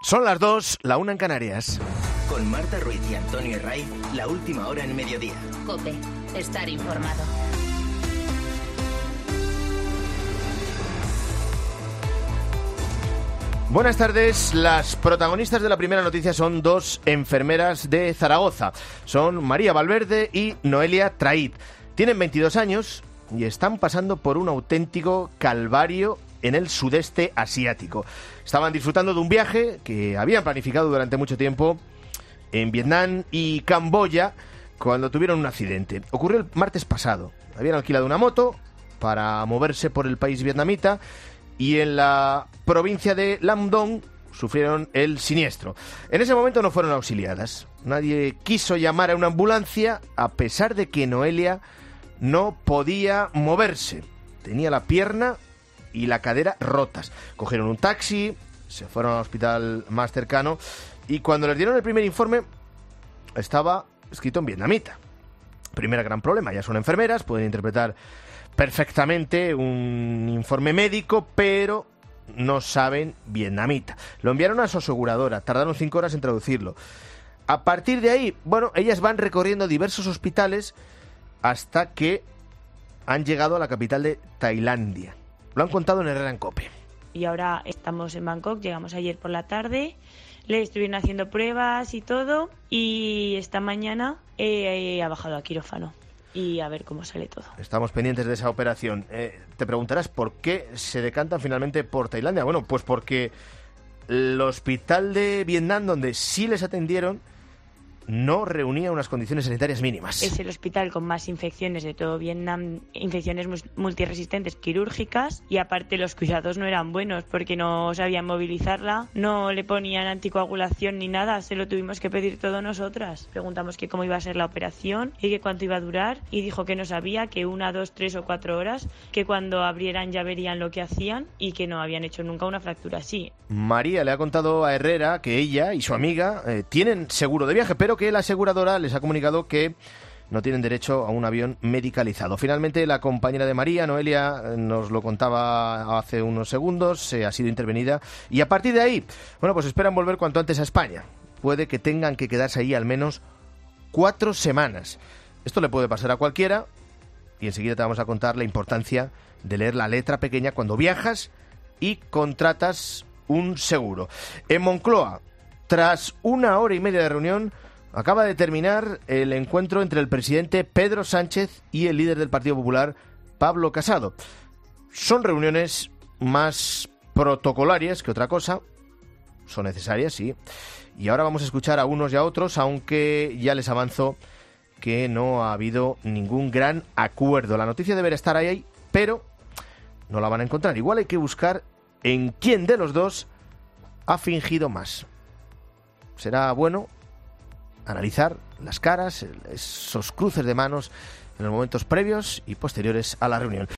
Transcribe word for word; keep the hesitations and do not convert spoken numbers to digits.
Son las dos, la una en Canarias. Con Marta Ruiz y Antonio Herray, la última hora en mediodía. COPE, estar informado. Buenas tardes. Las protagonistas de la primera noticia son dos enfermeras de Zaragoza. Son María Valverde y Noelia Traid. Tienen veintidós años y están pasando por un auténtico calvario en el sudeste asiático. Estaban disfrutando de un viaje que habían planificado durante mucho tiempo en Vietnam y Camboya cuando tuvieron un accidente. Ocurrió el martes pasado. Habían alquilado una moto para moverse por el país vietnamita y en la provincia de Lam Dong sufrieron el siniestro. En ese momento no fueron auxiliadas. Nadie quiso llamar a una ambulancia a pesar de que Noelia no podía moverse. Tenía la pierna y la cadera rotas. Cogieron un taxi, se fueron al hospital más cercano y cuando les dieron el primer informe estaba escrito en vietnamita. Primer gran problema, ya son enfermeras, pueden interpretar perfectamente un informe médico, pero no saben vietnamita. Lo enviaron a su aseguradora, tardaron cinco horas en traducirlo. A partir de ahí, bueno, ellas van recorriendo diversos hospitales hasta que han llegado a la capital de Tailandia. Lo han contado en Herrera en COPE. Y ahora estamos en Bangkok, llegamos ayer por la tarde, le estuvieron haciendo pruebas y todo, y esta mañana eh, ha bajado a quirófano. Y a ver cómo sale todo. Estamos pendientes de esa operación. Eh, te preguntarás por qué se decantan finalmente por Tailandia. Bueno, pues porque el hospital de Vietnam, donde sí les atendieron, no reunía unas condiciones sanitarias mínimas. Es el hospital con más infecciones de todo Vietnam, infecciones multiresistentes quirúrgicas, y aparte los cuidados no eran buenos porque no sabían movilizarla, no le ponían anticoagulación ni nada, se lo tuvimos que pedir todo nosotras. Preguntamos que cómo iba a ser la operación y que cuánto iba a durar y dijo que no sabía, que una, dos, tres o cuatro horas, que cuando abrieran ya verían lo que hacían y que no habían hecho nunca una fractura así. María le ha contado a Herrera que ella y su amiga eh, tienen seguro de viaje, pero que la aseguradora les ha comunicado que no tienen derecho a un avión medicalizado. Finalmente, la compañera de María, Noelia, nos lo contaba hace unos segundos, eh, ha sido intervenida y a partir de ahí, bueno, pues esperan volver cuanto antes a España. Puede que tengan que quedarse ahí al menos cuatro semanas. Esto le puede pasar a cualquiera y enseguida te vamos a contar la importancia de leer la letra pequeña cuando viajas y contratas un seguro. En Moncloa, tras una hora y media de reunión, acaba de terminar el encuentro entre el presidente Pedro Sánchez y el líder del Partido Popular, Pablo Casado. Son reuniones más protocolarias que otra cosa. Son necesarias, sí. Y ahora vamos a escuchar a unos y a otros, aunque ya les avanzo que no ha habido ningún gran acuerdo. La noticia deberá estar ahí, pero no la van a encontrar. Igual hay que buscar en quién de los dos ha fingido más. Será bueno analizar las caras, esos cruces de manos en los momentos previos y posteriores a la reunión.